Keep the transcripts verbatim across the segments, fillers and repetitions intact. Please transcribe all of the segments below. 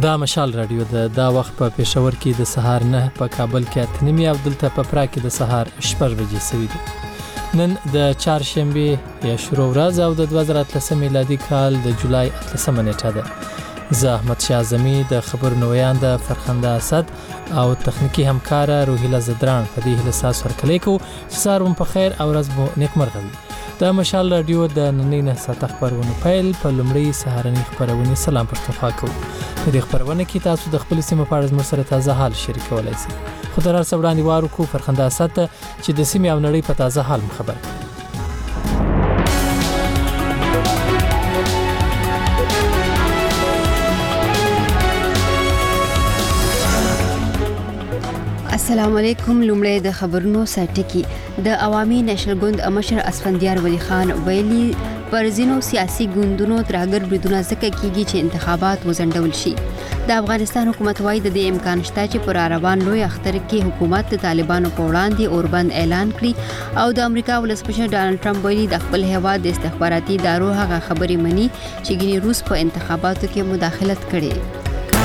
دا مشال رادیو ده دا وخت په پېښور کې د سهار نه په کابل کې اته نیمې او دلته په پرا کې د سهار شپږ بجې سوي دي. نن د چهارشنبې یا شروع ورځ او د دوه زره اتلسم میلادي کال د جولای اتلسمه نیټه ده. زه احمد شاه اعظمي د خبرونو ویاند فرخنده اسد او تخنیکی همکار روهیله زدران په دې هیله ساس ورکلی کو چې سهار مو په خیر او ورځ مو نیکمرغه وي. د مشال رادیو د نننۍ نه ساعته خبرونه پیل په لومړۍ سهارنۍ خبرونه سلام پښتونخوا کوو. په دې خبرونه کې تاسو د خپل سیمې په اړه سره تازه حال شریکولای شئ. خو تر هر څه وړاندې وارو کو فرخنده اسد چې د سیمې او نړۍ په تازه حال خبر کړي. السلام علیکم. لومړی د خبرونو سرټکی. د عوامي نېشنل ګوند مشر اسفندیار ولی خان ویلي پر ځینو سیاسي ګوندونو ترهګر بریدونه ځکه کیږي چې انتخابات وځنډول شي. د افغانستان حکومت وايي د دې امکان شته چې پر روان لوی اختر کې حکومت د طالبانو په وړاندې اوربند اعلان کړي او د امریکا ولسمشر ډانلډ ټرمپ ویلي د خپل هیواد د استخباراتي ادارو هغه خبرې مني چې ګینی روس په انتخاباتو کې مداخلت کړي.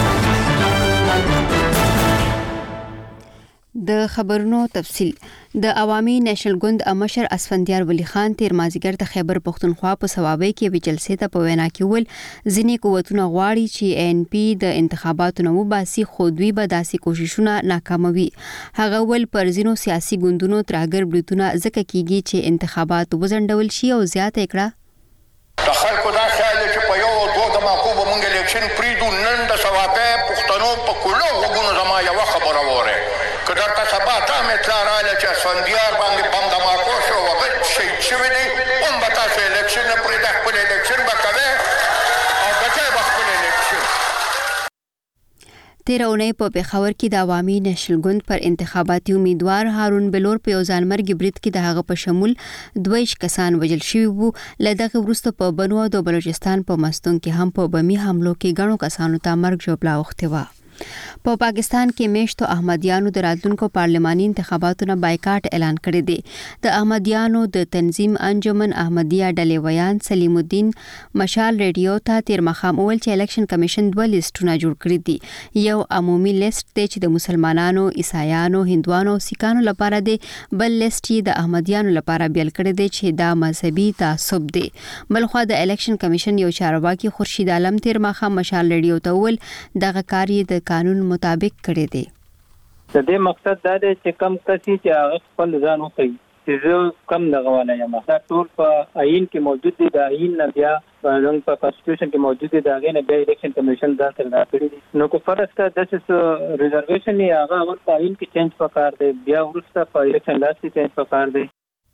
د خبرونو تفصیل. د عوامي نېشنل ګوند مشر اسفندیار ولی خان تیر مازیګر د خیبر پښتونخوا په ثوابۍ کې وی جلسې ته په وینا کې ول ځینې قوتونه غواړي چې ان پی د انتخاباتو نو باسي خو دوی به داسې کوششونه ناکاموي. هغه ول پر ځینو سیاسي ګوندونو ترهګر بریدونه ځکه کیږي چې انتخابات وځنډول شي او زیاته کړه. د خلکو دا خیال چې په یو دوه د معقوبه مونږ الیکشن پریدو نن د ثوابۍ پښتنو په کولو وګونو زما یو خبره وره کدر تا سبا تا مطلع راله چې اسفندیار باندې بم دماکو شو وغد شهید شوی دی اون به تاسو الیکشن نه پرېږده خپل الیکشن به کوې او ګټی به خپل الیکشن. تیره اونۍ په پېښور کې د عوامي نېشنل ګوند پر انتخاباتي امیدوار هارون بلور په یو ځانمرګي برید کې د هغه په شمول دوه ویشت کسان وژل شوي وو. له دغه وروسته په بنو او د بلوچستان په مستون کې هم په بمي حملو کې ګڼو کسانو ته مرګ ژوبله اوښتې وه. په پا پاکستان کې میشتو احمدیانو د راتلونکو پارلماني انتخاباتو نه بایکاټ اعلان کړی دی. د احمدیانو د تنظیم انجمن احمدیه ډلې ویان سلیم الدین مشال ریډیو ته تیر مخام اول چې الیکشن کمیشن دوه لیستونه جوړ کړی دي. یو عمومي لیست دی چې د مسلمانانو، عیسایانو، هندوانو او سیکانو لپاره دی. بل لیست یې د احمدیانو لپاره بیل کړی دی چې دا مذهبي تعصب دی. بلخوا د الیکشن کمیشن یو چارواکي خورشید عالم تیر مخام مشال ریډیو ته ول دغه کار یې د قانون مطابق کړی دی. د دې مقصد دا دی چې کم کسي چې هغه خپل ځان وکړي چې زه کم دغه یم دا ټول په آئین کې موجود دي. د آئین نه بیا په کانسټیټیوشن کې موجود دي. دا غي نه بیا الیکشن کمیشن دا څنګه کړی دي. نو کو فرض ته د څه ریزرویشن یې هغه اول په آئین کې چینج وکړ دی بیا ورسته په الیکشن لاس کې چینج وکړ دی.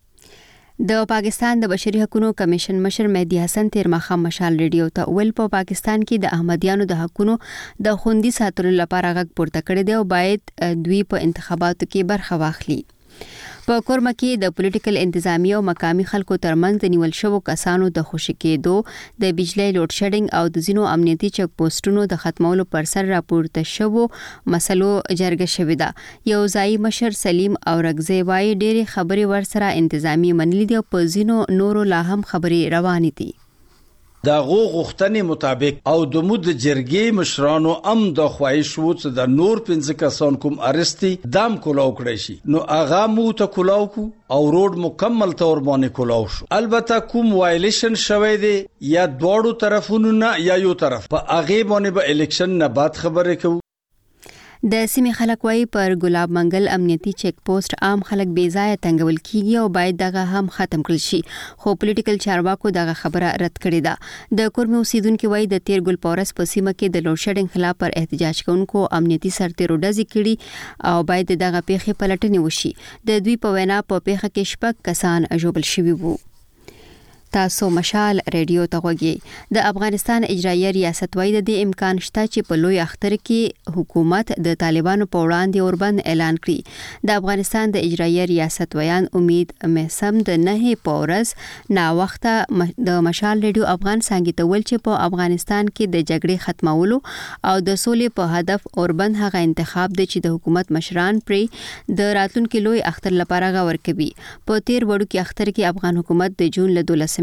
د پاکستان د بشري حقوقو کمیشن مشر مهدی حسن تیر مخام مشال ریډیو ته ول په پاکستان کې د احمدیانو د حقوقو د خوندي ساتلو لپاره غږ پورته کړی دی او باید دوی په انتخاباتو کې برخه واخلي. په کورمه کې د پولیټیکل انتظامیه او مقامی خلکو ترمنځ د نیول شوو کسانو د خوشی کېدو، د بجلی لوډ شیډینګ او د ځینو امنیتي چک پوسټونو د ختمولو پر سر راپورته شوو مسلو جرګه شوې ده. یو ځای مشر سلیم او رګزی وايي ډېری خبرې ورسره انتظامی منلي دي او په ځینو نورو لا هم خبرې روانې دي. دا غو غختنې مطابق او د مود جرګې مشرانو ام د خواهش وو چې د نور پنځه کسان کوم ارستی دام کولاو کړی شي نو اغا مو ته کولاو کو او روډ مکمل تور باندې کولاو شو. البته کوم وایلیشن شوی دی یا دواړو طرفونو نه یا یو طرف په اغه باندې به الیکشن نه بعد خبرې کوو. د سیمې خلک وايي پر ګلاب منګل امنیتي چیک پوسټ عام خلک بې ځایه تنګول کیږي او باید دغه هم ختم کړل شي، خو پولیټیکل چارواکو دغه خبره رد کړې ده. د کورمه اوسیدونکو وايي د تیر ګل پورس په سیمه کې د لوډ شیډینګ خلاف پر احتجاج کوونکو امنیتي سرتیرو ډزې کړي او باید دغه پیښې پلټنې وشي. د دوی په وینا په پیښه کې شپږ کسان ژوبل شوي وو. تاسو مشال ریډیو ته غوږی. د افغانستان اجرایه ریاست وايي د دې امکان شته چې په لوی اختر کې حکومت د طالبانو په وړاندې اوربند اعلان کړي. د افغانستان د اجرایه ریاست ویان امید محسم د نه پورز نا وخته د مشال ریډیو افغان څنګه ته ول چې په افغانستان کې د جګړې ختمولو او د سولې په هدف اوربند هغه انتخاب دی چې د حکومت مشران پرې د راتلونکو لوی اختر لپاره غور کوي. په تیر وړو کې اختر کې افغان حکومت د جون له دولسمې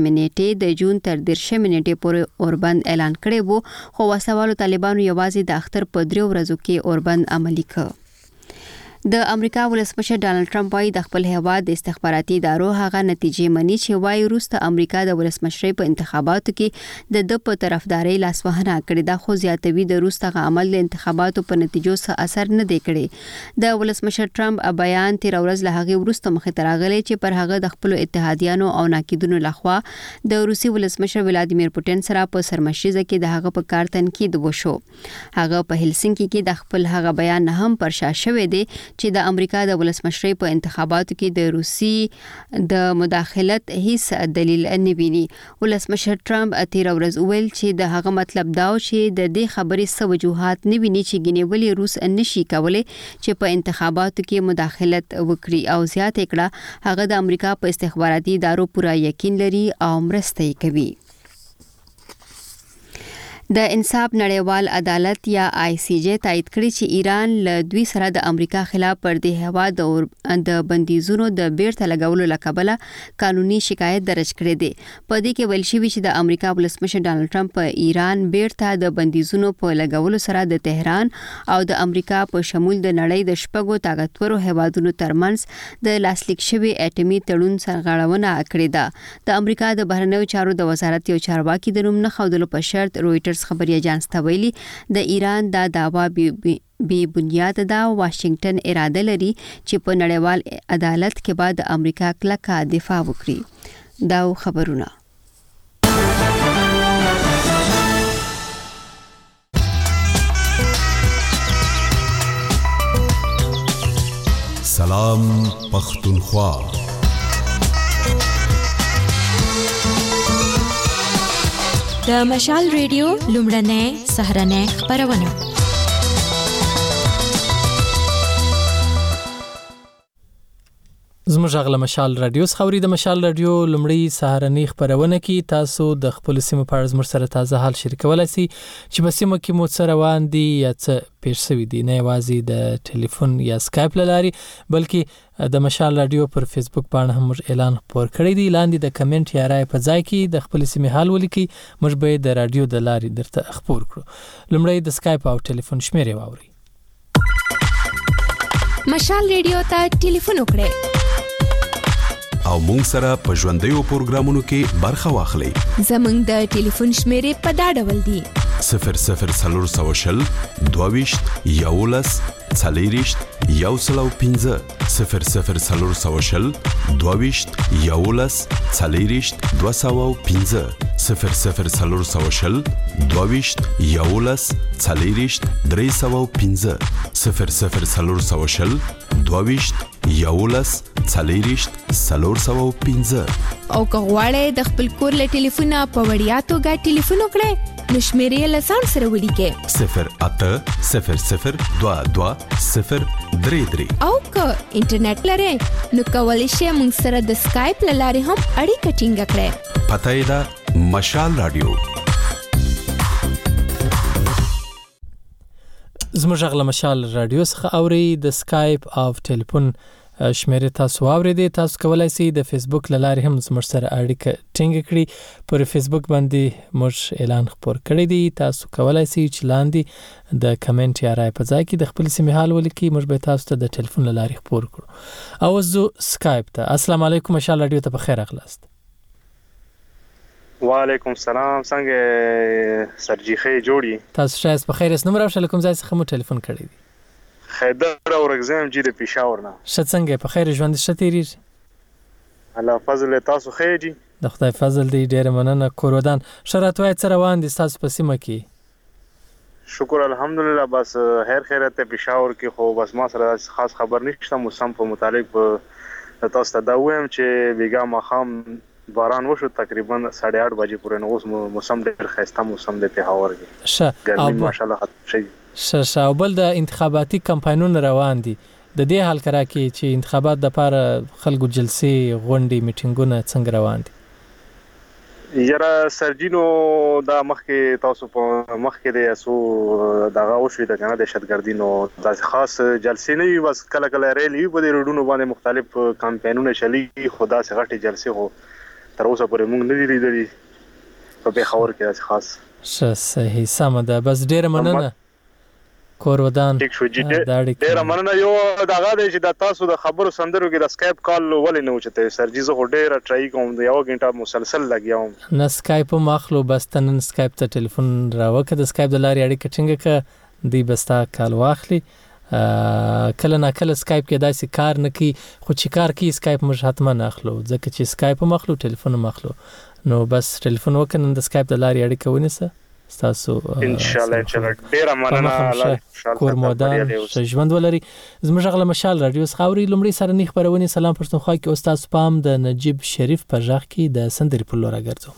څلوېښتمې نیټې د جون تر دېرشمې نیټې پورې اوربند اعلان کړی وو، خو وسوالو طالبانو یوازې د اختر په دریو ورځو کې اوربند عملي کړ. د امریکا ولسمشر ډانلډ ټرمپ وايي د خپل هیواد د استخباراتي ادارو هغه نتیجې مني چې وايي وروسته امریکا د ولسمشرۍ په انتخاباتو کې د د په طرفداري لاسوهنه کړې ده، خو زیاتوي د وروسته عمل د انتخاباتو په نتیجو څخه اثر نه دی کړی. د ولسمشر ټرمپ بیان تیر ورځ له هغه وروسته مخې ته راغلی چې پر هغه د خپل اتحادیانو او ناقدینو لخوا د روسي ولسمشر ولادیمیر پوتین سره په سرمشریزه کې د هغه په کار تنقید وشو. هغه په هلسنکي کې د خپل هغه بیان نه هم پرشا شوی دی چې د امریکا د ولسمشرۍ په انتخاباتو کې د روسي د مداخلت هیڅ دلیل نه ویني. ولسمشر ټرمپ تیر ورځ ویل چې د هغه مطلب دا و چې د دې خبرې څه وجوهات نه ویني چې ګینې ولې روس نشي کولای چې په انتخاباتو کې مداخلت وکړي، او زیاته کړه هغه د امریکا په استخباراتي ادارو پوره یقین لري او مرسته کوي. د انصاف نړیوال عدالت یا آی سی جی تایید کړی چې ایران له دوی سره د امریکا خلاف پر دې هیواد د بندیزونو د بیرته لګولو لکبله قانوني شکایت درج کړی دی. په دې کې ویل شوی چې د امریکا ولسمشر ډانلډ ټرمپ په ایران بیرته د بندیزونو په لګولو سره د تهران او د امریکا په شمول د نړۍ د شپږو طاقتورو هیوادونو ترمنځ د لاسلیک شوی اټومي تړون سرغړونه کړې ده. د امریکا د بهرنیو چارو د وزارت یو چارواکي د نوم نه ښودلو په شرط رويټرز خبري اجانس ته ویلي د ایران دا دعوا بی بنیاد ده. واشنگټن اراده لري چې په نړیوال عدالت کې بعد د امریکا کلکه دفاع وکړي. دا خبرونه سلام پختونخوا. د مشال ریډیو لومړنۍ سهرنۍ خبرونه. زموږ غږ مشال رادیو خوري د مشال رادیو لومړی سهارنۍ خبرونه کې تاسو د خپل سیمه په اړه زموږ سره تازه حال شریکولای شئ چې په سیمه کې مو څه روان دي یا څه پیښ شوي دي، نه یوازې د ټلیفون یا سکایپ له لارې بلکې د مشال رادیو پر فیسبوک باندې هم موږ اعلان خپور کړی دی. لاندې د کمنټ یا رائے په ځای کې د خپل سیمه حال ولیکئ، موږ به د رادیو د لارې درته خپور کړو. لومړی د سکایپ او ټلیفون شمیرې واورئ. مشال ریډیو ته ټلیفون وکړئ او مونږ سره په ژوندیو پروګرامونو کې برخه واخلئ. زمونږ د ټلیفون شمیرې په دا ډول دي: صفر صفر څلور سوه شل دوهویشت یولس څلېرویشت یو سل او پنځه صفر صفر څلور سوه شل دوهویشت یولس څلېرویشت دوه سوه او پنځه صفر صفر څلور سوه شل دوهویشت یولس څلېرویشت درې سوه او پنځه صفر صفر څلور سوه شل دوهویشت یولس څلېرویشت څلور سوه او پنځه. او که غواړئ د خپل کور له ټلیفونه په وړیا توګه ټلیفون وکړئ نو شمیرې له ځان سره ولیکئ: صفر اته صفر صفر دوه دوه صفر درې درې. او که انټرنیټ لرئ نو کولی شئ موږ سره د سکایپ له لارې هم اړیکه ټینګه کړئ. پته یې ده مشال رادیو. زموږ غږ مشال رادیو څخه اوري. د سکایپ او ټلیفون شمیرې تاسو واورئ. تاسو کولای شئ د فیسبوک له لارې هم زموږ سره اړیکه ټینګه کړئ. پر فیسبوک باندې موږ اعلان خپور کړی دی. تاسو کولای شئ چې لاندې د کمنټ یا رائے په ځای کې د خپل سیمې حال ولیکئ. موږ به تاسو ته د ټلیفون له لارې خپور کړو. او زه سکایپ ته. السلام علیکم مشال رادیو ته بخیر راغلاست. وعلیکم السلام. څنګه سرجیخه جوړی؟ تاسو شایست بخیر است. نمبر او کوم ځای څخه مو ټلیفون کړی دی؟ خیدر اورګزم جی د پېښور نه. ښه څنګه په خیر ژوند ښه تیریږي؟ الله فضل تاسو خیر جی؟ د خدای فضل دی. ډېره مننه. کور ودان ښه راتوی څه روان دي ستاسو په سیمه کې؟ شکر الحمدلله. بس خیر خیرت ته پېښور کې خو بس ما سره خاص خبر نشته. موسم په متعلق به تاسو ته دا وایم چې بیګا ماښام باران وشو تقریبا ساڑھے آٹھ بجې پورې. نو اوس موسم ډېر ښایسته موسم دی پېښور کې. ښه ګرمي ماشاءالله ختم شوې. ښه ښه. او بل د انتخاباتي کمپاینونه روان دي، د دې حال کرا کې چې انتخابات د لپاره خلکو جلسې غونډې میټینګونه څنګه روان دي؟ یاره سرجینو دا مخکې تاسو په مخکې د اسو دغه وشوي د کنه دهشتګردي نو داسې خاص جلسې نه وي، بس کله کله ریلی په دې روډونو باندې مختلف کمپاینونه چلی، خدا سي غټي جلسې هو تر اوسه پورې موږ نه دي لیدلي په پېښور کې داسې خاص. ښه صحیح سمه ده. بس ډېره مننه کور ودان. ټیک شو جی ډېره مننه. یو دغه دی چې د تاسو د خبرو سندرو کې د سکایپ کال ولې نه اوچته سر جی زه خو ډېره ټرای کوم د یو غنټه مسلسل لګیاوم نه سکایپ هم اخلو بس ته نن سکایپ ته ټلیفون راوکه د سکایپ د لارې اړیکه ټینګه که دی بس تا کال واخلي. کله نه کله سکایپ کې داسې کار نه کوي خو چې کار کوي سکایپ موږ حتما اخلو ځکه چې سکایپ هم اخلو ټلیفون هم اخلو. نو بس ټلیفون وکړه نن د سکایپ د لارې اړیکه ونیسه تاسو ان شاء الله ان شاء الله ډیر مننه کور مودان ژوند ولري. زموږ غله مشال رادیو خاوري لمړی سره نه خبرونه سلام پښتونخوا کې استاد پام د نجیب شریف په ځخ کې د سندري په لور راګرځو.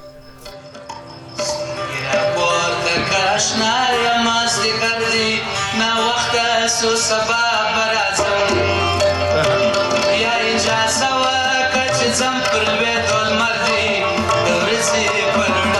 یا ورته کاشنا یا ماستي کړی نا وخت سو سبا برازم یا اجازه وکړه زم پر لوي دول مردي ورسي پرنا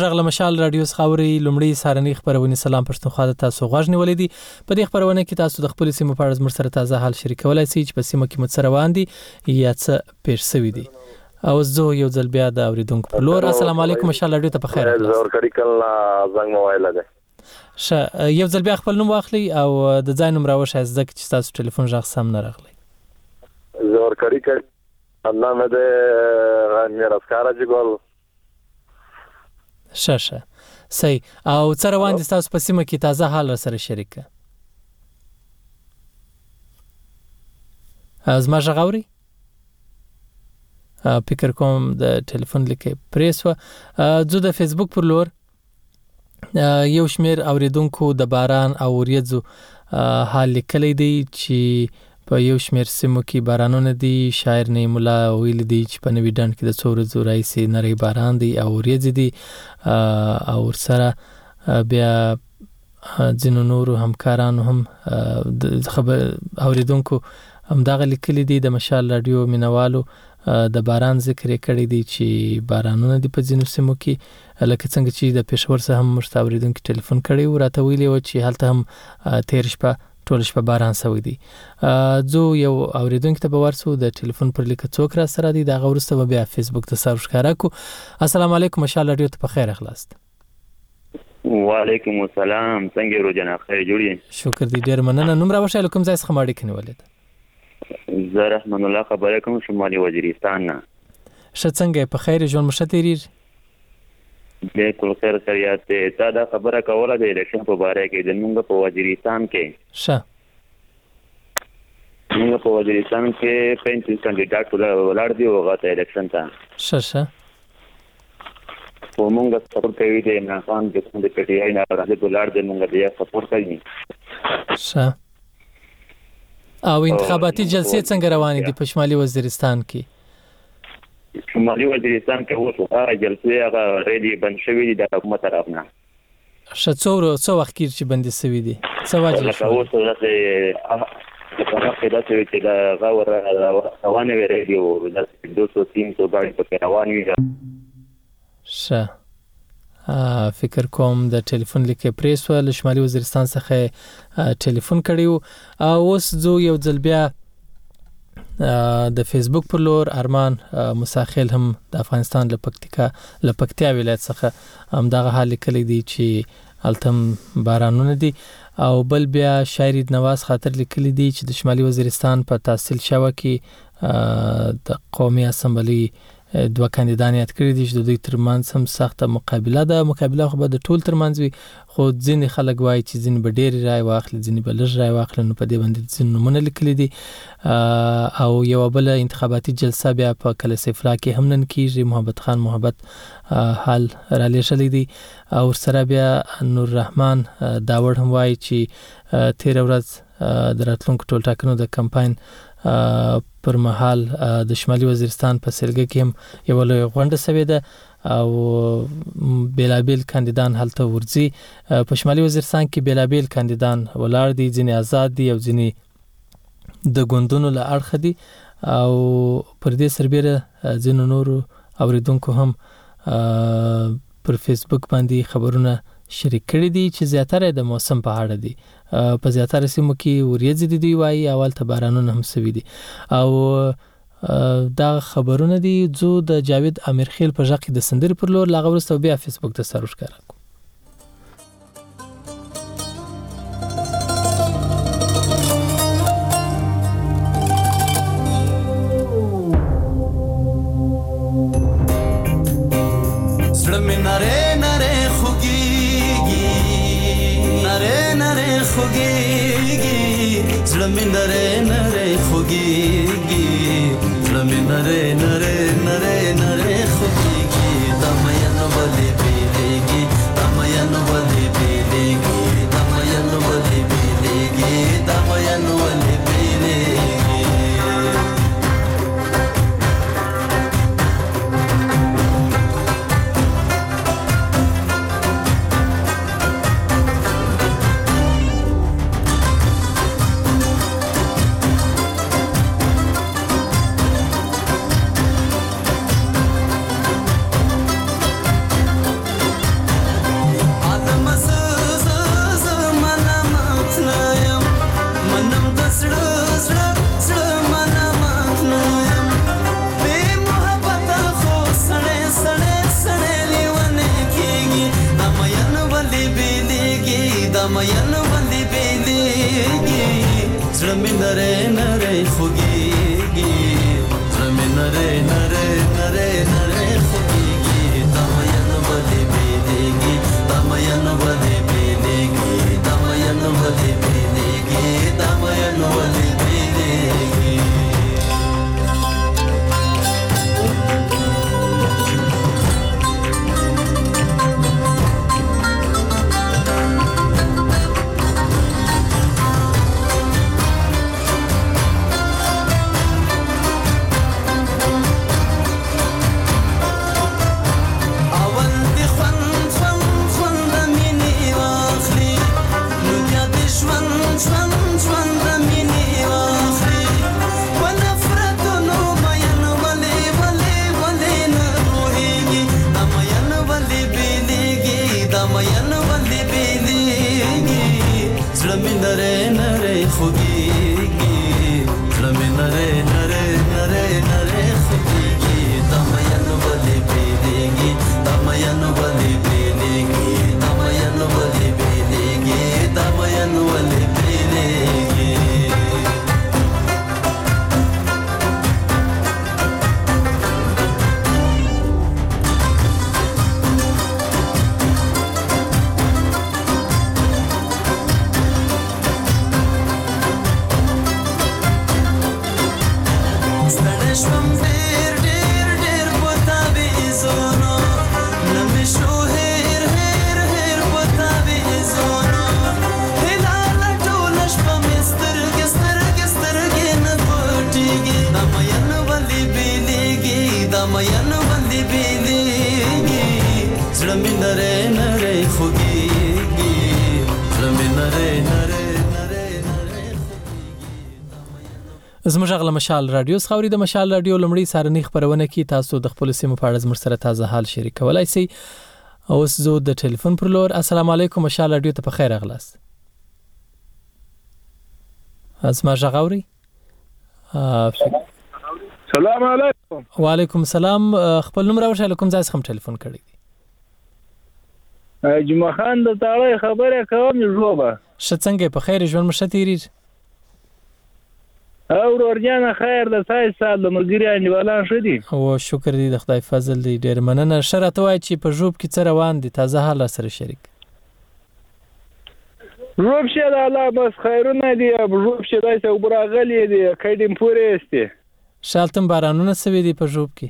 زموږ غل مشال رادیو خاوري لومړی سارنی خبرونه سلام پښتونخوا ته تاسو غوښنی ولیدي په دې خبرونه کې تاسو د خپل سیمه په اړه سره تازه حال شریکولای شئ چې په سیمه کې متصر روان دي یا څه پیښ شوی دي او زه یو ځل بیا د اوریدونکو په لور السلام علیکم مشال رادیو ته په خیر زور کړی کله زنګ موبایل ده ش یو ځل بیا خپل نوم واخلي او د ځای نوم راوښه زده چې تاسو ټلیفون ژغ سم نه راغلی زور کړی کړه نام دې میرا سکارا جګول شاشه صحیح او څه روان دي تاسو په سیمه کې تازه حال سره شریکه از ما ژغوري فکر کوم د ټلیفون لیکه پریسو زه د فیسبوک پر لور یو شمیر اوریدونکو د باران او وریځو حال لیکلی دی چې په یو شمیر سیمو کې بارانونه دي شاعر نعیم الله ویل دي چې په نوی ډنډ کې د څو ورځو راځي نری باران دي او وریځ دي او سره بیا ځینو نورو همکارانو هم د خبر اوریدونکو هم دغه لیکلي دي د مشال رادیو مینوالو د باران ذکر کړی دی چې بارانونه دي په ځینو سیمو کې لکه څنګه چې د پېښور څخه هم مشتاوریدونکو ټلیفون کړی و راته ویلي و چې هلته هم تیر شپه ټول شپه باران سوی دی زه یو اوریدونکو ته ورسو د ټلیفون پر لیکه څوک را سره دی دغه ورسته بیا فیسبوک ته سر ښکارا کو السلام علیکم مشال رادیو ته په خیر اخلاص وعلیکم السلام څنګه رو جناب خیر جوړی شکر دې ډیر مننه نوم را وښه کوم ځای څخه ماړی کني ولید زه رحمان الله خبره کوم شمالي وزیرستان نه ش څنګه په خیر ژوند مشتریر بالکل خیر خیریت ته دا خبره کوله د الیکشن په باره کې د موږ په وزیرستان کې ښه موږ په وزیرستان کې پنځه کاندیدات ولاړ دي او غاټه الیکشن ته ښه ښه په موږ سپورټ کوي د عمران خان د کوم د پټي آی نه راځي ولاړ دي موږ بیا سپورټ کوي ښه او انتخاباتي جلسې څنګه روانې دي په شمالي وزیرستان کې شمالي وزیرستان کې اوس هغه جلسې هغه ریډي بند شوې دي د حکومت طرف نه شڅور څو وخت کې چې بندي شوې دي څه وجه شو اوس راځي هغه پیدا شوی چې دا غور روانه وي ریډي او د دوه سوه تین سوه باندې په روان وي ښه فکر کوم د ټلیفون لیکه پریسو له شمالي وزیرستان څخه ټلیفون کړیو او اوس زه یو ځل بیا د فیسبوک پر لور ارمان مساخیل هم د افغانستان له پکتیکا له پکتیا ولایت څخه هم دغه حال لیکلی دی چې التم بارانونه دي او بل بیا شاعر نواز خاطر لیکلی دی چې د شمالي وزیرستان په تحصیل شوه کې د قومي اسمبلی دوه کاندیدان یاد کړی دي چې د دوی ترمنځ هم سخته مقابله ده مقابله خو به د ټول ترمنځ وي خو ځینې خلک وایي چې ځینې به ډېرې رای واخلي ځینې به لږ رای واخلي نو په دې باندې ځینې نومونه لیکلي دي او یوه بله انتخاباتي جلسه بیا په کلسیف الله کې هم نن کېږي محبت خان محبت حال را لیږلی دی او ورسره بیا نور رحمان داوړ هم وایي چې تېره ورځ د راتلونکو ټولټاکنو د کمپاین پر مهال د شمالي وزیرستان په سلګه کې هم یو لوی غونډه شوې ده او بیلابیل کاندیدان هلته ورځي په شمالي وزیرستان کې بیلابیل کاندیدان ولاړ دي ځینې آزاد دي او ځینې د ګوندونو له اړخه دي او پر دې سربیره ځینو نورو اوریدونکو هم پر فیسبوک باندې خبرونه شریک کړي دي چې زیاتره د موسم په اړه دي په زیاتره سیمو کې وریځې دي دوی وایي اول ته بارانونه هم سوي دي او دا خبرونه دي زه د جاوید امیرخیل په ژغ کې د سندرې پر لور لاغه ورسته بیا فیسبوک ته سر ورښکاره کوم دمین ولی بیلیگی زرمی نره نره خوگیگی زرمی نره نره نره نره خوگیگی دمین ولی بیلیگی دمین ولی بیلیگی دمین ولی بیلیگی دمین ولی بیلیگی زموږ غل مشال رادیو خوري د مشال رادیو لمړی سارنی خبرونه کی تاسو د خپل سیمه په اړه زموږ سره تازه حال شریکولای شئ. اوس زه د ټلیفون پر لور. السلام علیکم مشال رادیو ته په خیر اغلاست. اسما غوري. سلام علیکم. وعلیکم السلام. خپل نوم راوښه لکم ځای څخه ټلیفون کړی دی. جمعه خان د تاړې خبره کوم جوړه. شڅنګ په خیر ژوند مشتيري. او ورجانه خیر د سای سال د مرګري انډیوالان شدي. او شکر دی د خدای فضل دی ډیر مننه. شرط وای چې په جوب کې څه روان دي تازه حال سره شریک. جوب شه د الله بس خیرونه دی. جوب شه دای څو براغلی دی کډیم پورې استه. شالتم بارانونه سوي دي په جوب کې.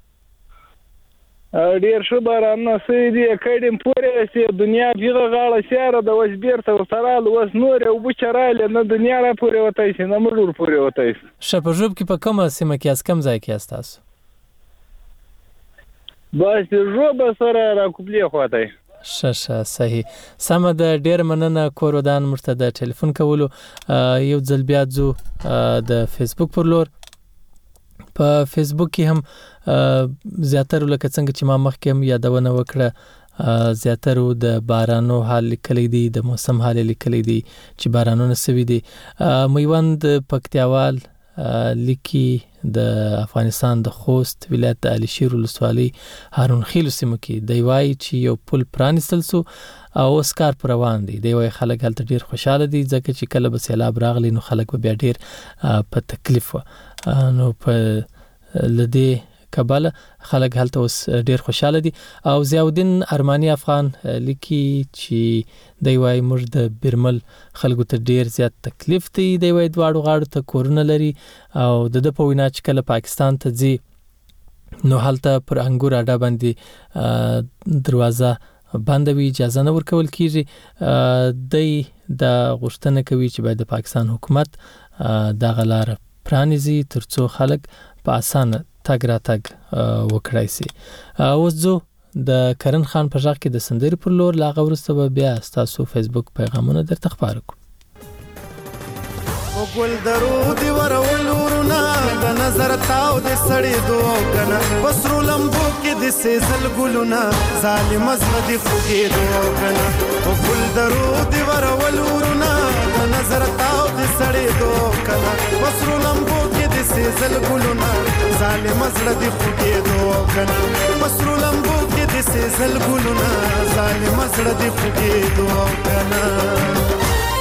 ډیر شو بارانونه سوي دي کډیم پورې استه. دنیا پیغه غاړه سیاره د وسبیر ته سرال وس نور او بچراله نه دنیا را پورې وتای شي نه مړور پورې وتای شي. شپ جوب کې په کومه سیمه کې اس کم ځای کې استاسو؟ بس جوب سره را کوپلی خواته. ششه صحیح. سم د ډیر مننه کور ودان مرته د ټلیفون کولو. یو ځل بیا ځو د فیسبوک پر لور. په فیسبوک کې هم زیاتره لکه څنګه چې ما مخکې هم یادونه وکړه زیاتره د بارانو حال لیکلي دي د موسم حال لیکلي دي چې بارانونه سوي دي. میوند پکتیاوال لیکي د افغانستان د خوست ولایت د علي شیر ولسوالۍ هارون خیل سیمه کې دی وایي چې یو پل پرانیستل سو او اوس کار پر روان دی. دی وایي خلک هلته ډیر خوشاله دي ځکه چې کله به سیلاب راغلی نو خلک به بیا ډیر په تکلیف و. نو په لدی کابل خلک هلته اوس ډیر خوشاله دي. او ضیاءالدین ارمانی افغان لیکي چې دی وایي موږ د بیرمل خلکو ته ډیر زیات تکلیف دی. دی وایي دواړو غاړو ته کورونه لري او د د په وینا چې کله پاکستان ته ځي نو هلته پر انګور اډه باندې دروازه باندې اجازه نه ورکول کیږي. دی د غوښتنه کوي چې باید د پاکستان حکومت د غلار پرانیزي ترڅو خلک په اسانه تګ را تګ وکړای شي. اوس زه د کرن خان په ځای کې د سندري پر لور لا غوړسته بیا تاسو فیسبوک پیغامونه درته خبرو کو. او ګل درو دی ورول ورنا د نظر تاو د سړی دوه کنه وسرو لمبو کې د سیزل ګلونه ظالم زړه دی خوږې دوه کنه. او ګل درو دی ورول ورنا د نظر تاو د سړی دوه کنه وسرو لمبو کې د د سیزل ګلونه ظالم زړه دی خوږېدو کنه پسرو لمبو کې د سیزل ګلونه ظالم زړه دی خوږېدو کنه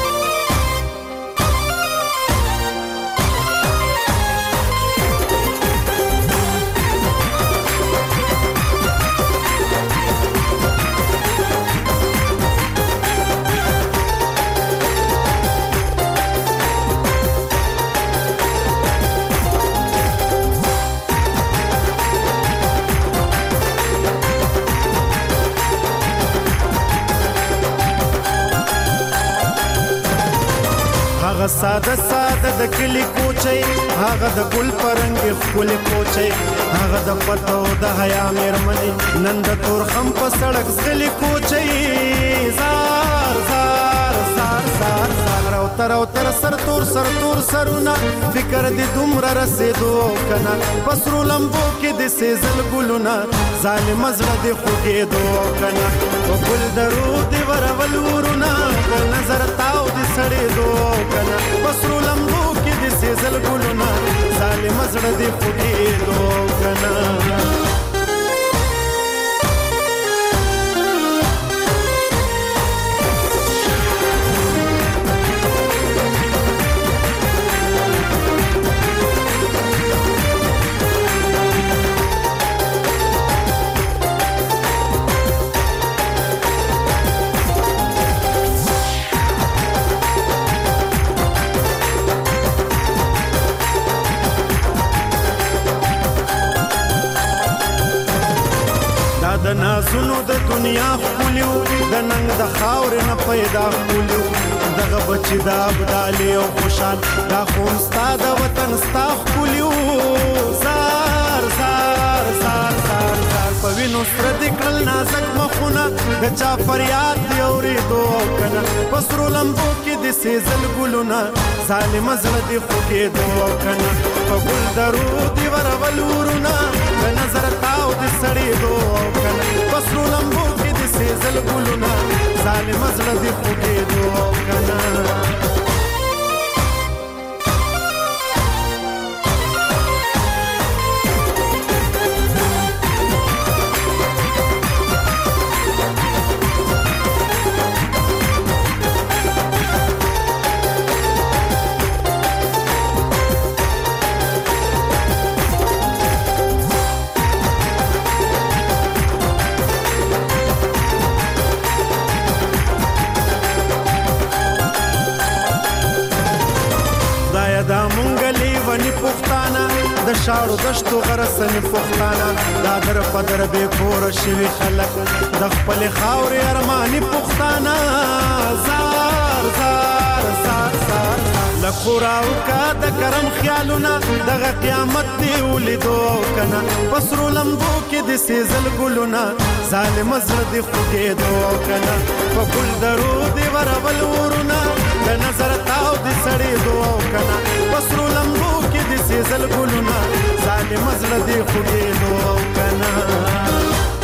هغه ساده ساده د کلی کوچي هغه د ګل پرنګ خپل کوچي هغه د پتو د حیا مېرمنې نن د تور خم په سړک غلي کوچي زار زار زار زار زار او تر او تر سر تور سر تور سرونه فکر دې دومره رسېدو کنه پسرو لمبو کې د سیزل ګلونه ظالم زړه دې خوږېدو کنه او ګل درو دې ورول ورونه د نظر تاو دې سړېدو کنه پسرو لمبو کې د سیزل ګلونه ظالم زړه دې خوږېدو کنه د نازونو د دنیا خپلیو د ننګ د خاورې نه پیدا خپلیو دغه بچی دا ابدالي او خوشحال دا خوم ستا د وطن ستا خپلیو زار زار زار زار زار په وینو سره د کړل نازک مخونه د چا فریاد دی اورېدو کنه پسرو لمبو کې د سیزل ګلونه ظالم زړه دې خوږېدو کنه په ګل درو دې ورول ورونه د نظر تاو دې سړېدو کنه پسرو لمبو کې د سیزل ګلونه ظالم زړه دې خوږېدو کنه د شاړو دشتو غرسنې پښتانه دا در پدر به کور شوي خلک د خپل خاورې ارماني پښتانه زار زار زار زار لخوراو کا د کرم خیالونه دغه قیامت دی ولیدو کنه پسرو لمبو کې د سیزل ګلونه ظالم زړه دی خوږېدو کنه په ګل درو دی ورول ورونه د نظر تاو دی سړېدو کنه پسرو لمبو کې د سیزل ګلونه ظالم زړه دی خوږېدو کنه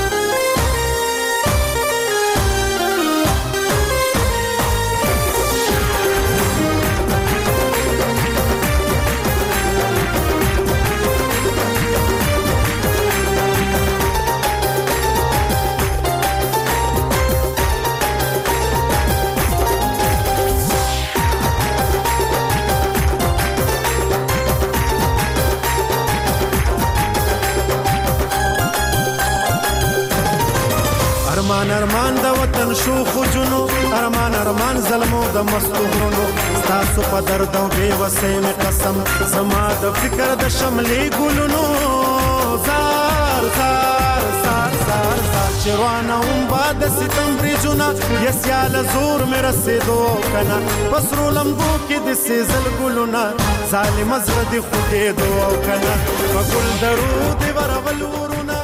ارمان ارمان د وطن شو خوجونو ارمان ارمان ظلمو د مستو غرونو ستاسو په درد او بې وسۍ مې قسم زما د فکر د شملې ګلونو زار زار زار زار زار چې روانه وم با د ستم بریجونه یسیاله زور مې رسېدو کنه پسرو لمبو کې د سیزل ګلونه ظالم زړه دې خوږېدو کنه په ګل درو دې ورول ورونه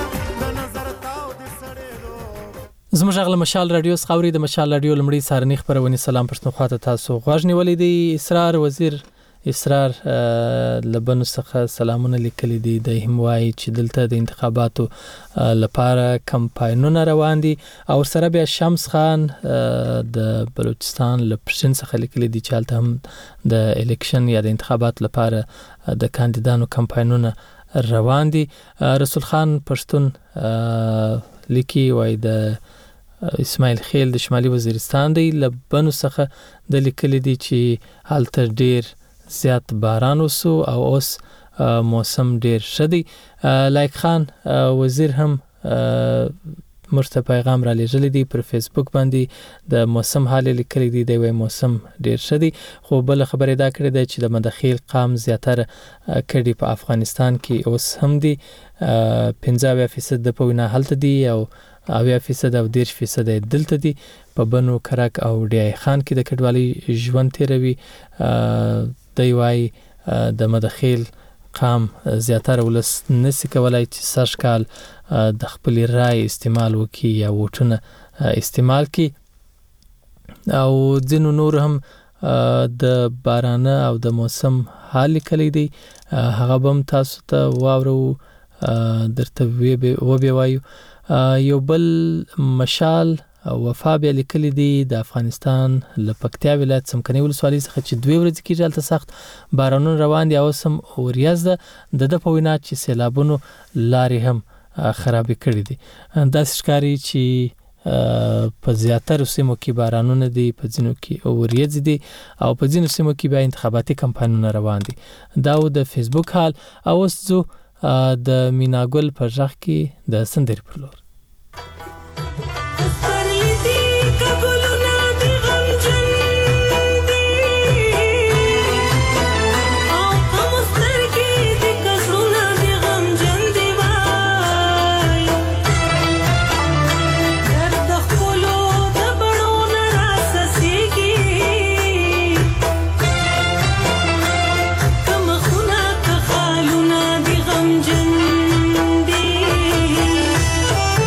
زموږ غل مشال رادیو څخه د مشال رادیو لمړی سارنی خبرونه سلام پښتونخوا ته تاسو غواړئ ولې د اسرار وزیر اسرار لبنو څخه سلامونه لیکلي دي. د هموای چې دلته د انتخاباتو لپاره کمپاینونه روان دي او سره بیا شمس خان د بلوچستان له پرشن څخه لیکلي دي چې هلته هم د الیکشن یا د انتخابات لپاره د کاندیدانو کمپاینونه روان دي. رسول خان پښتون لیکي وای د اسماعیل خیل د شمالي وزیرستان دی لبنو څخه د لیکلي دي چې هلته ډیر زیات باران وسو او اوس موسم ډیر ښه دی. لایق خان وزیر هم مرته پیغام را لېږلی دی پر فیسبوک باندې د موسم حال لیکلی دی دی وای موسم ډیر ښه دی. خو بل خبره دا کړې ده چې د مدخیل قام زیاتره کډي په افغانستان کې اوس هم دی پنځه اویا فیصد د پوینا هلته دی او اویا فیصد او دیرش فیصد دلته دی. په بنو کرک او ډی خان کې د کډوالۍ ژوند تیروي. دی وای د مدخیل قام زیاتره ولس نسی کولای چې سږ کال د خپل رای استعمال وکړي یا ووټونه استعمال کړي. او ځینو نور هم د بارانه او د موسم حال لیکلی دی هغه به هم تاسو ته واورو درته وبې وایو. یو بل مشال وفا بیا لیکلی دی د افغانستان له پکتیا ولایت څمکني ولسوالۍ څخه چې دوی ورځې کېږي هلته سخت بارانونه روان دي او اوس هم وریځ ده. د ده په وینا چې سیلابونو لارې هم خرابې کړي دي. داسې ښکاري چې په زیاترو سیمو کې بارانونه دي، په ځینو کې وریځې دي او په ځینو سیمو کې بیا انتخاباتي کمپاینونه روان دي. دا و د فیسبوک حال. او اوس ځو د میناګل په غږ کې د سندرې پر لور. Come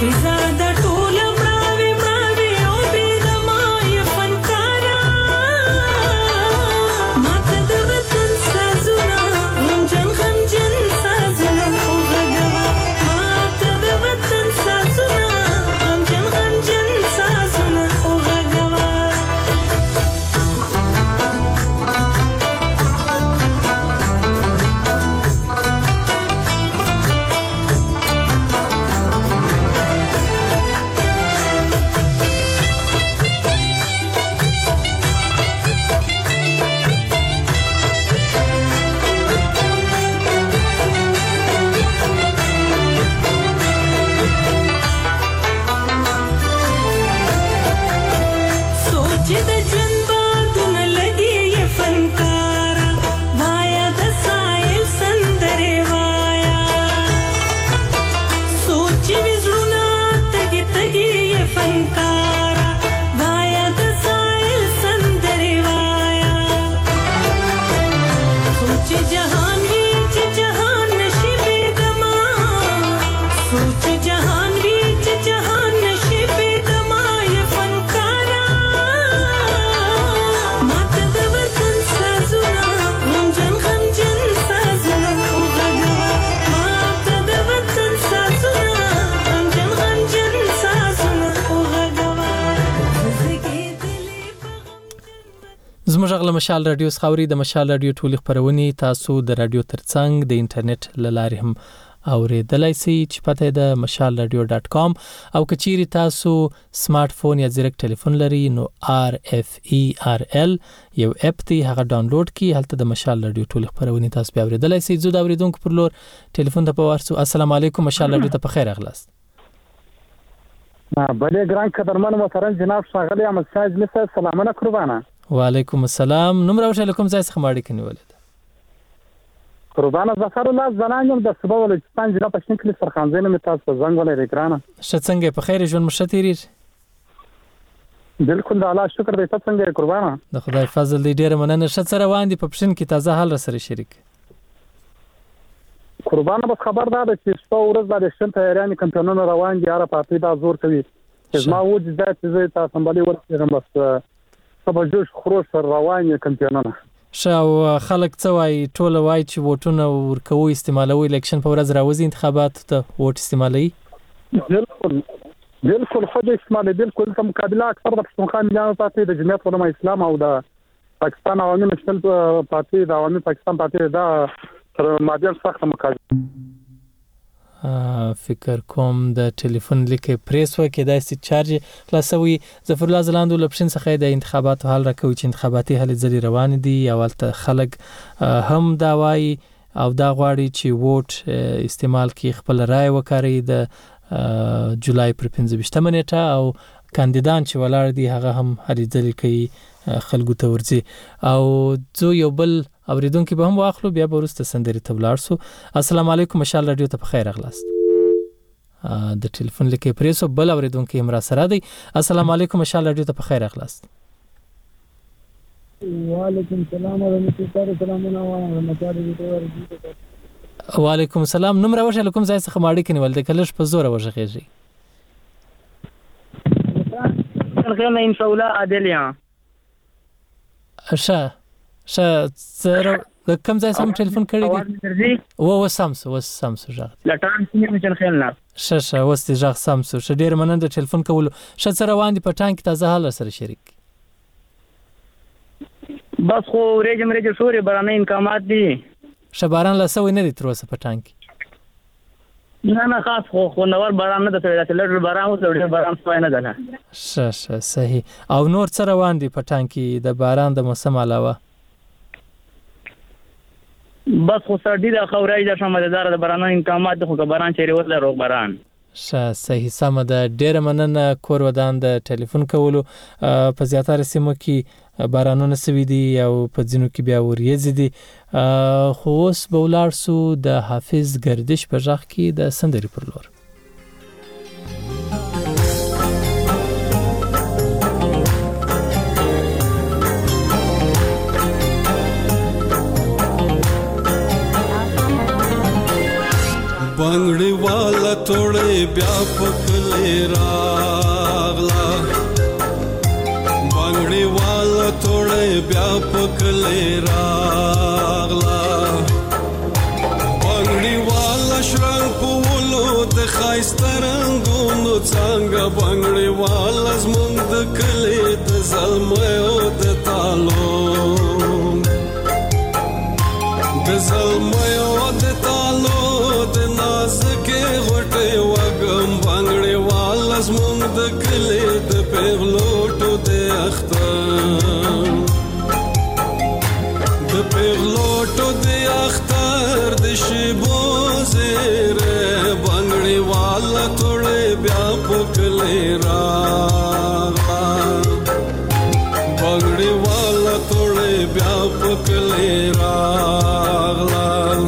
زموږ غل مشال رادیو خاوري د مشال رادیو ټولې خبرونه تاسو د رادیو ترڅنګ د انټرنیټ لارې هم اوریدلای شئ چې پته د مشال رادیو ډاټ کام او کچيري تاسو سمارټ فون یا زیرک ټلیفون لري نو آر اف ای آر ال یو اپ دی هغه ډاونلوډ کی هلته د مشال رادیو ټولې خبرونه تاسو بیا اوریدلای شئ. زو دا اوریدونکو پر لور ټلیفون ته پوارسو. السلام علیکم مشال رادیو ته په خیر اغلاست. بله ګران قدرمن محترم جناب ښاغلی احمد شاه اجمل صاحب سلامونه قربانه. وعلیکم السلام. نوم راوړل کوم ځای څخه ماړی کني ولید قربانه ظفر الله زنانم د صبح ولستان جناب پښین کلی سرخانزینه می تاسو زنګ ولې ریکرانه شڅنګ په خیر ژوند مشتیری. بالکل د الله شکر دې تاسو څنګه قربانه د خدای فضل دې ډیر مننه. شڅ روان دي په پښین کې تازه حال سره شریک قربانه. بس خبر ده چې څو ورځې د شن تیاران کمپیونونو روان دي اره پاتې دا زور کوي زما وځي ذات چې تاسو باندې ورته بس سبا جوش خروج روان کمپیونونه شاو خلک څه وای ټول وای چې ووټونه ورکوي استعمالوي الیکشن په ورځ راوځي انتخابات ته ووټ استعمالوي. بالکل بالکل خو د استعمال بالکل ته مقابله اکثر د پښتونخوا مليانو پاتې د جمعیت علماء اسلام او د پاکستان عوامي نشنل پارټي د عوامي پاکستان پارټي دا تر مادیان سخت مقابله فکر کوم د ټلیفون لیکه پریس وکي د سی چارج خلاصوي. ظفر الله زلاندو لپشن څخه د انتخاباتو حال راکوي چې انتخاباتي حل ځلې روان دي. اولته خلک هم دا وایي او دا غواړي چې ووټ استعمال کی خپل رائے وکړي د جولای پر پنځه نیټه او کاندیدان چې ولاړ دي هغه هم هلې ځلې کوي خلکو ته ورځي او زه یو بل اوریدونکو به هم واخلو بیا ورسته سندري ته ولاړ سو. السلام علیکم مشال رادیو ته په خیر اغلاست. د ټلیفون لیکه پریسو بل اوریدونکو امرا سره دی. السلام علیکم مشال رادیو ته په خیر اغلاست. وعلیکم السلام ورحمت الله وبرکاته. وعلیکم السلام. نوم راوړل کوم ځای څخه ماړی کني ولده کلش په زور ورغېږي. خلک نه ان شاء الله عادلیا اشا ش سره د کوم ځای سم ټلیفون کړی دی و و سامس و سامس ژغ لټان سیمه چل خیال نه ش ش وست ژغ سامس ش ډیر مننه د ټلیفون کول ش سره روان دي په ټانک تازه حال سره شریک بس خو ریجم ریج شوري برانه انکامات دي شباران لسوي نه دي تر اوسه په ټانک نه نه خاص خو خو نور باران نه د پیدا تل باران او ډیر باران سوای نه ده. ش ش صحیح. او نور څه روان دي په ټانک د باران د موسم علاوه بس خو سړی د خورای د شمدار د باران انکامات خو باران چیرې وته روغ باران. ش صحیح سم د ډیر مننه کور ودان د ټلیفون کولو په زیاتره سیمو کې بارانونه سوي دي او په ځینو کې بیا وریځي دي. خو اوس به ولاړ سو د حافظ گردش په ځخ کې د سندري پر لور. بنگڑی والا والا توړې بیا پکلې راغلا بنگړي والا توړې بیا پکلې راغلا بنگړي والا شرنګ پولو د خایسته رنګونو څنګه بنگړي والا زمونږ د کلي د زلمیو د تالو د زلمیو د تالو د نازکې غوټې وږم بنگړي والا زمونږ د کلي د پیغلوټو د اختر د پیغلوټو د اختر د شیبو زیره بنگړي والا توړې بیا پکلې راغلا بنگړي والا توړې بیا پکلې راغلا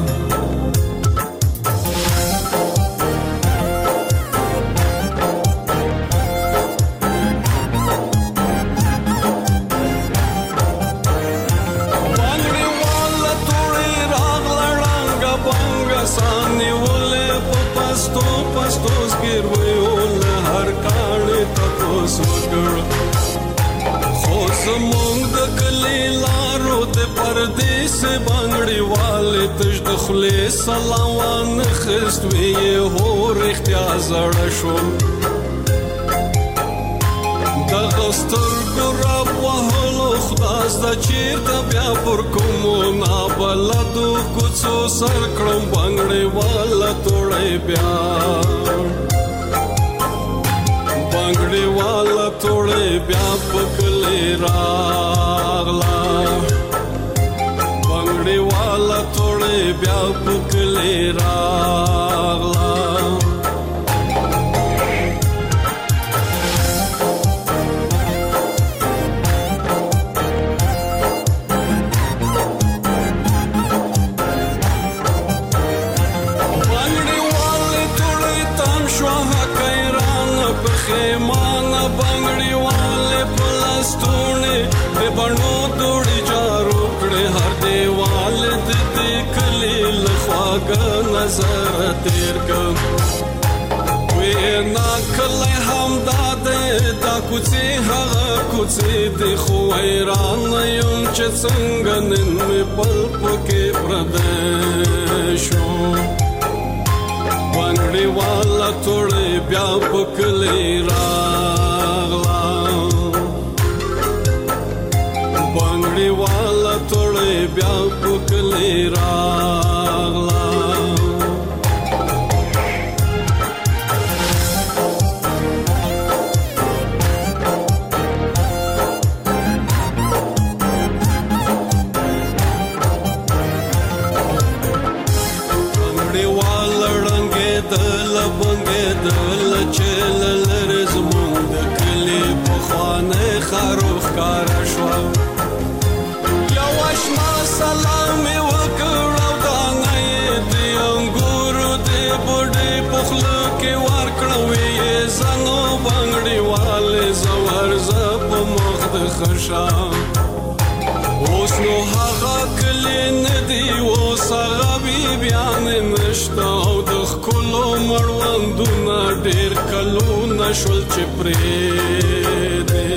ساني ولې په پستو پستو سګرویول هر کاڼې تاسو وکړ خو زمونږ د کلی لارو د پردیس بنگړي والے تج د خلې سلام خستوي هو رښتیا زړه شو د غستر ګراب وهلو خداس د چیرته بیا پر کومو نا بلدو کوڅو سر کړم بنگړي والا توړې بیا بنگړي والا توړې بیا پکلې راغلا بنگړي والا توړې بیا پکلې راغلا خیمانه بنگړي والے پلستونه به بڼو دوړي جارو کړي هر دیوال د دې کلی لخواګ نظر تیر کم وې نا کله هم داده دا کوڅه هغه کوڅه د خو ایران یم چې څنګه نن مې پل پکې پردیشو بنگړي والا توړې بیا پکلې راغلا بنگړي والا توړې بیا پکلې راغلا دل بنګې دل چل لرز مونږ د کلی په خوانه خروخ کار شو یو آشنا سلام وکړ او دا نه دی انګور دی بډې په خله کې ور کړوي زنو بنگړي والے زور ز په مخ د خشام اوس نو هغه کلی ندی اوس هغه بی بیان نشته او د خلو مړوندونه ډېر کلونه شول چې پرې دی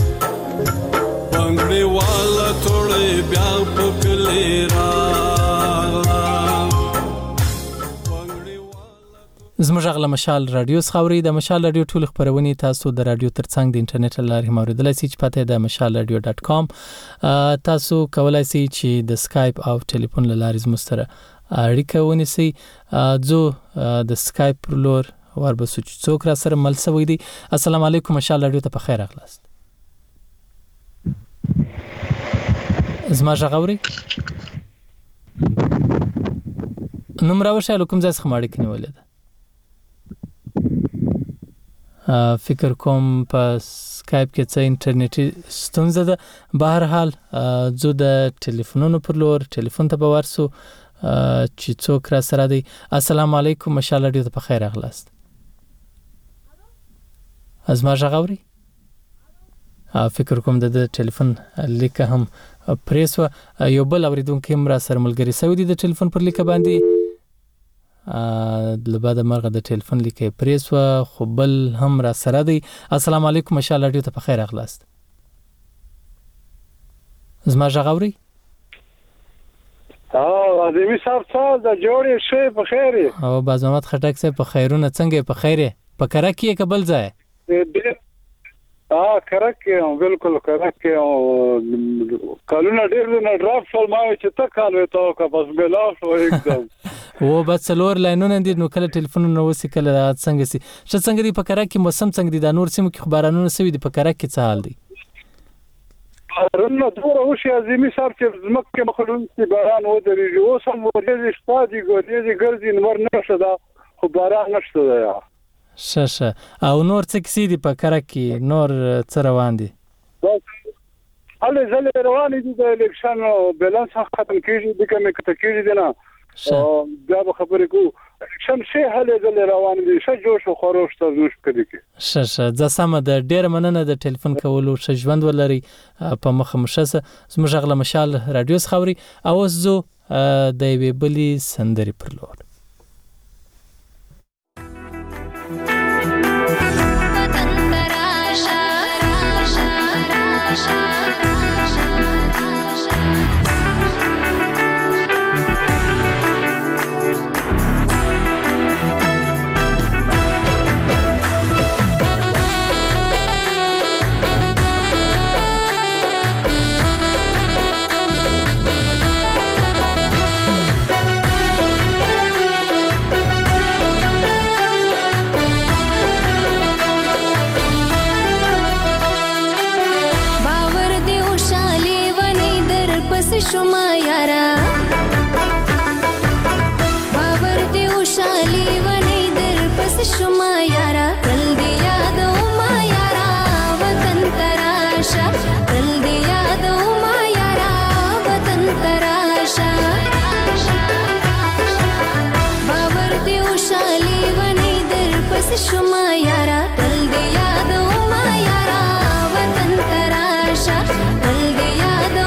بنگړي والا توړې بیا پکلې راغلا زموږ غل مشال رادیو خاوري د مشال رادیو ټول خبرونه تاسو د رادیو ترڅنګ د انټرنیټ لارې موریدلای شئ چې پته د مشال رادیو ډاټ کام تاسو کولای شئ چې د سکایپ او ټلیفون لارې مستره اړیکه ونیسئ جو د سکایپ پر لور وربسو چې څوک را سره مل سوي دي. السلام علیکم مشال رادیو ته په خیر اغلاست. زما ژغوري نوم راوښه لکم ځای څخه ماړی کني ولید فکر کوم په سکایپ کې څه انټرنیټي ستونزه ده. بهر حال زه د ټلیفونونو پر لور ټلیفون ته به ورسو چې څوک را سره دی. السلام علیکم مشال رادیو ته په خیر اغلاست. از ما ژغوري فکر کوم د ټلیفون لیک هم پریس و یو بل اوریدونکو هم را سره ملګری سوي دي د ټلیفون پر لیک باندې. لبا د مرغه د ټلیفون لیکه پریس و خو بل هم را سره دی. السلام علیکم ان شاء الله ډیو ته په خیر اخلاص. زما ژغوري او عظیمی صاحب څه د جوړې شي په خیر او باز محمد خټک صاحب په خیرونه څنګه په خیره په کرا کې قبل ځای اه کرکه بالکل کرکه او کالونه ډیر نه ډراپ فل ما چې تا کال وته کا بس بلا شو एकदम و بس څلور لاینونه دي نو کله ټلیفون نو وسی کله څنګه سي چې څنګه دی په کرا کې موسم څنګه دی د نور سیمو کې خبرانونه سوي دی په کرا کې څه حال دی رنه دوره وشي عظیمی صاحب چې زمکه مخلون چې باران و درې او سم ورته شپادي ګورې ګرځي نور نشته دا خو باران نشته دا شاشه او نور څه کسی دی په کرا کې نور څه روان دي هله زله روان دي د الیکشن بیلانس ختم کیږي د کومه کته کیږي نه او دا به خبرې کو الیکشن شي هله زله روان دي ش جوش او خروش ته زوش کړي کې شاشه ځ سم د ډیر مننه د ټلیفون کولو ش ژوند ولري په مخ مشسه زموږ غله مشال رادیو خبري او زو د وی بلی سندري پر لور شما یارا باور دی وشالی ونی در پس شما یارا کل دی یادو ما یارا وطن تراشا کل دی یادو ما یارا وطن تراشا باور دی وشالی ونی در پس شما یارا کل دی یادو ما یارا وطن تراشا کل دی یادو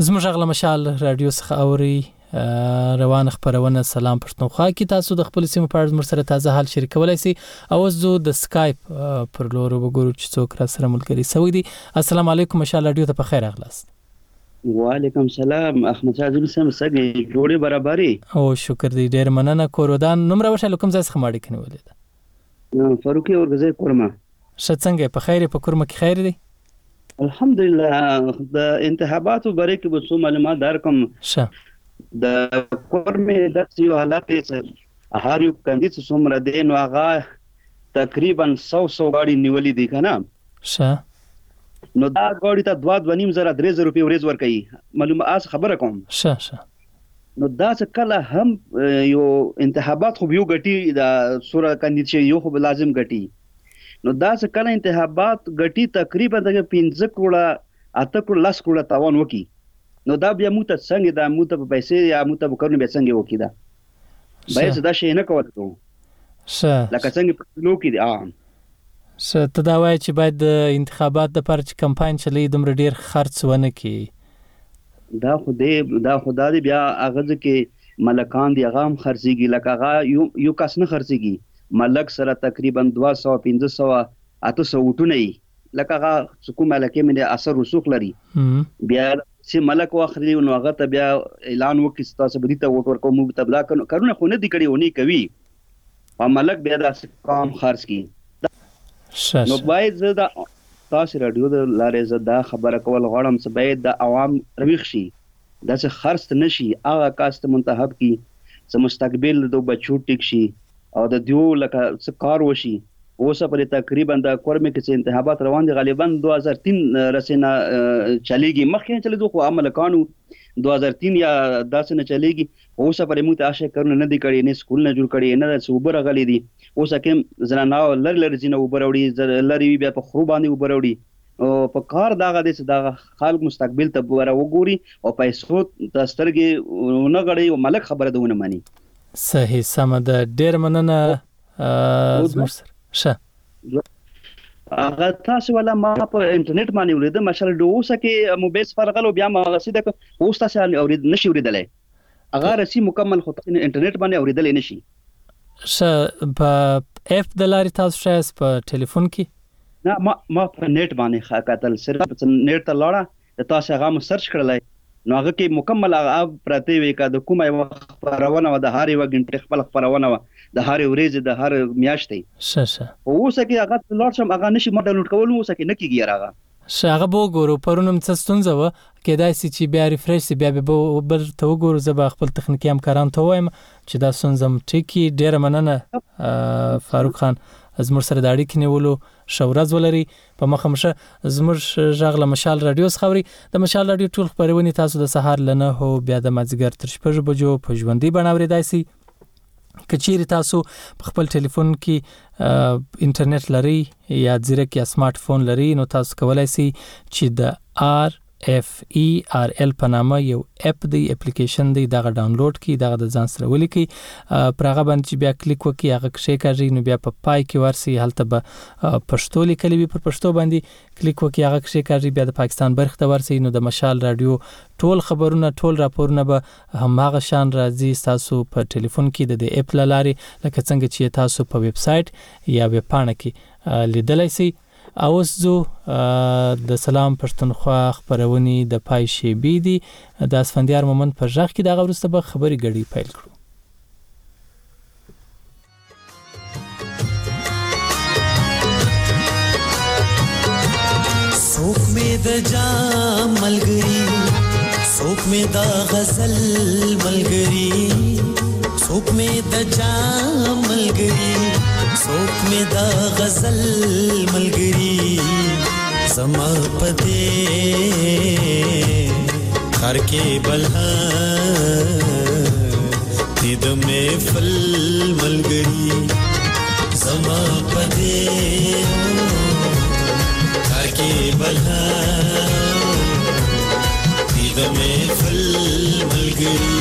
زموږ غږ له مشال رادیو څخه اوري روان خبرونه سلام پښتونخوا کې تاسو د خپل سیمه په اړه مر سره تازه حال شریکولای شئ او زه د سکایپ پر لور وګورم چې څوک را سره ملګری سوي دي. السلام علیکم مشال رادیو ته په خیر اغلاست. وعلیکم سلام احمد شاه زم سم سګي جوړې برابرۍ او شکر دې ډېر مننه. کورودان نمبر وشل کوم ځای څخه ماړی کنه ولید فاروقي اورګزې کورما شڅنګ په خیر په کورما کې خیر دی الحمدلله. د انتخاباتو باره کې به څو معلومات درکم. شه د کورمې د یو حالت هر یو کاندید څومره دی نو هغه تقریبا سو سو غاړي نیولې دي کنه. شه نو دا غاړي ته دوه دوه نیم زره درې زره روپۍ ورځ ورکړي معلومه اس خبره کوم. شه شه نو دا څه کله هم یو انتخابات خو یو غټي د سوره کاندید شي یو خو لازم غټي نو دا څه کله انتخابات غټي تقریبا د پنځه کروڑه اته کروڑه لاس کروڑه تاوان وکي نو دا بیا موږ ته څنګه دا موږ ته پیسې یا موږ ته وکړو به څنګه وکي دا به زدا شي نه کوو شه لکه څنګه په لو کې دي شه ته دا وایي چې باید د انتخابات د پرچ کمپاین چلی دومره ډیر خرڅ ونه کی دا خو دې دا خو دا بیا هغه کې ملکان دی هغه هم خرڅيږي لکه هغه یو یو کس نه خرڅيږي ملک سره تقریبا دوه سوه پنځه سوه اته سوه وټونه لکه هغه څوک ملکه مې اثر رسوخ لري بیا چې ملک واخلي نو هغه ته بیا اعلان وکړي تاسو به دې ته ووټ ورکوم مبتلا کارونه خو نه دي کړي ونی کوي په ملک بیا د کام خرڅ کی نو باید زه دا تاسو رادیو د لارې زه دا خبره کول غواړم چې باید د عوام رويخ شي دا چې خرڅ نشي هغه کاست منتخب کی چې مستقبل د بچو ټیک شي او د دیو لکه څه کار وشي اوسه پر تقریبا د کورمې کې انتخابات روان دي غالبا دوه هزار تین رسنه چلیږي مخکې چلی دوه عمل کانو دوه هزار تین یا داسې نه چلیږي اوسه پر موږ ته آشه کارونه نه دي کړي نه سکول نه جوړ کړي نه د اوبر غلي دي اوسه کې زنانه لر لر زینه اوبر وړي لری بیا په خرو باندې اوبر وړي او په کار داغه د دغه خلک مستقبل ته ور وګوري او پیسو د سترګې نه غړي او ملک خبره دونه مانی صحیح سم ده ډیر مننه زموږ سره شه هغه تاسو ولا ما په انټرنیټ باندې ورید ماشاءالله دوسه کې موبایل فرغلو بیا ما غسیده اوس تاسو اورید نشي اوریدلې هغه رسی مکمل خو انټرنیټ باندې اوریدل نشي شه په اف د لاري تاسو شاس په ټلیفون کې نه ما ما په نیټ باندې خاطل صرف نیټ ته لاړه تاسو هغه سرچ کړلای نو هغه کې مکمل هغه پراته وی کا د کومه خبرونه و د هاري و غنټه خپل خبرونه و د هاري ورځ د هر میاشتې شه شه اوسه کې هغه لارشم هغه نشي ما ډاونلوډ کول اوسه کې نه کیږي راغه شه هغه بو ګورو پرونم څه ستونزه و کېدای سي چې بیا ریفریش سي بیا به بل ته وګورو زه خپل تخنیکی همکاران ته وایم چې دا ستونزه ټیکی ډیر مننه فاروق خان زموږ سره د اړیکې نیولو شورز ولري په مخمشه زموږ ژغله مشال رادیو خبري د مشال رادیو ټول خبرونه تاسو د سهار لنه هو بیا د مازیګر تر شپږ بجو په ژوندۍ بڼه اورېدای سي کچېری تاسو په خپل ټلیفون کې انټرنیټ لري یا ځیرک یا سمارټ فون لري نو تاسو کولای سي چې د آر اف ای آر ال په نامه یو اپ دی اپلیکیشن دی دغه ډاونلوډ کی دغه د ځان سره ولیکي پرغه باندې چې بیا کلیک وکي هغه کې کاږي نو بیا په پای کې ورسي هلته به پښتو لیکلي وي پر پښتو باندې کلیک وکي هغه کې کاږي بیا د پاکستان برخ ته ورسي نو د مشال رادیو ټول خبرونه ټول راپورونه به هماغه شان راځي تاسو په ټلیفون کې د اپ لاري لکه څنګه چې تاسو په ویب سټ یا ویب پاڼه کې لیدلای شئ اوس زو د سلام پښتونخوا خبرونه د پای شی بي دي د اسفندیار مومن پر ځخ کې دغه ورسته به خبري غړي پیل کړو سوک می د جام ملګری سوک می د غزل ملګری سوک می د جام ملګری سوک می دا غزل ملګری زما پدې خر کې بلها دې د محفل ملګری زما پدې خر کې بلها دې د محفل ملګری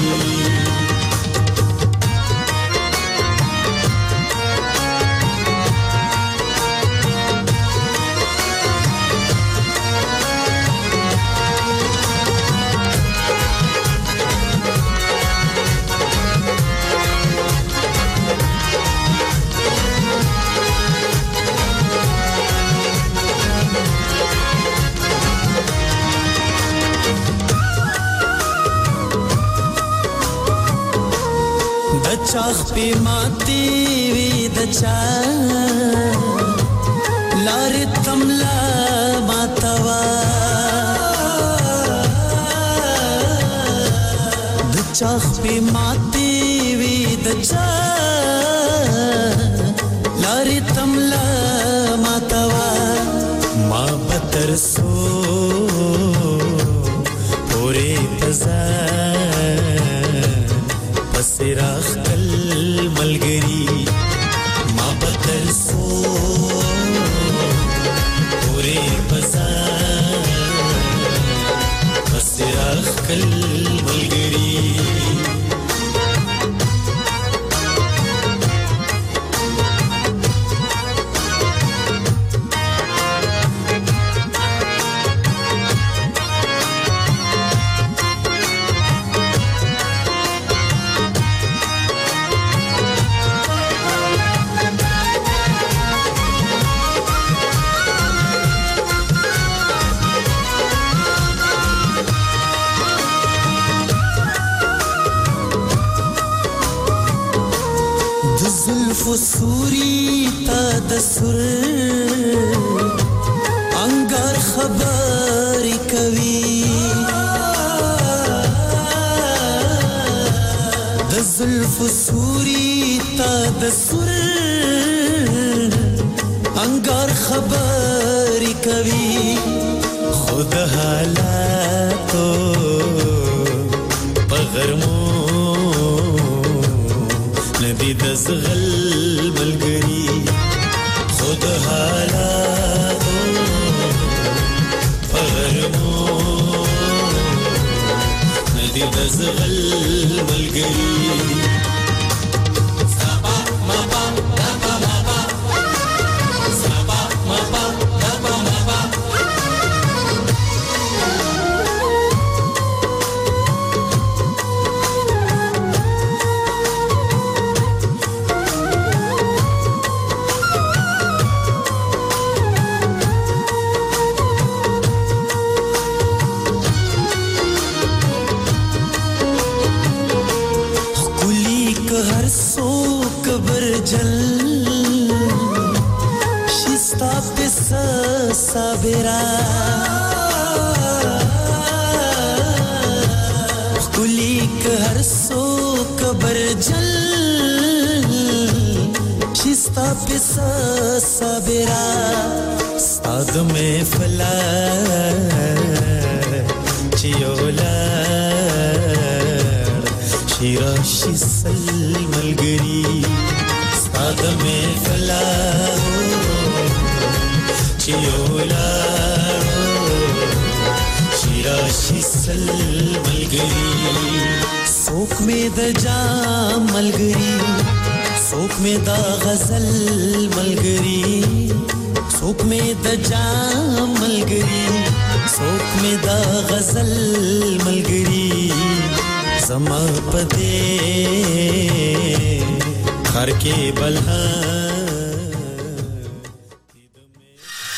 چاخ په ماتي وي د چا لار تملا ماتوا د چاخ په ماتي وي د چا لار تملا ماتوا ما بتر سو پورې پزا پسراخ کل ملګری ما بتر سو پورې پزا پسراخ کل ملګری سوري تا د سر انګار خبر کوي د زلف سوري تا د سر انګار خبر کوي خود حالاتو پغرمو ندی د زغل ملګری خود حالاتو پغرمو ندی د زغل ملګری سبا مبا دبا مبا سبا مبا دبا مبا sabera kulik har so kabar jal shista pisa sabera sad mein fala chiola shira shisal malgari sad mein fala چیولا شیراشی سل ملګری سوک میں د جام ملګری سوک میں د غزل ملګری سوک میں د جام ملګری سوک میں د غزل ملګری زما پدې خر کې بلها